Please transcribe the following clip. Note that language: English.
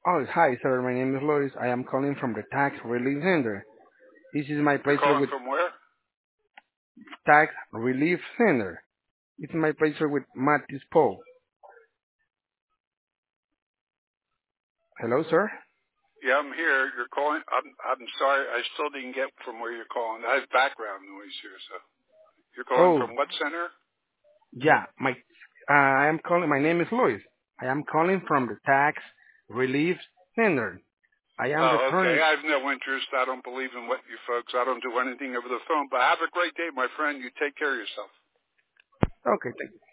Oh, hi, sir. My name is Luis. I am calling from the Tax Relief Center. This is my You're pleasure calling with from where? Tax Relief Center. It's my pleasure with Mattis Paul. Hello, sir. Yeah, I'm here. You're calling. I'm sorry. I still didn't get from where you're calling. I have background noise here. So you're calling Oh, from what center? yeah. I am calling. My name is Luis. I am calling from the Tax Relief Center. I am Oh, okay. returning. I have no interest. I don't believe in what you folks. I don't do anything over the phone. But have a great day, my friend. You take care of yourself. Okay, thank you.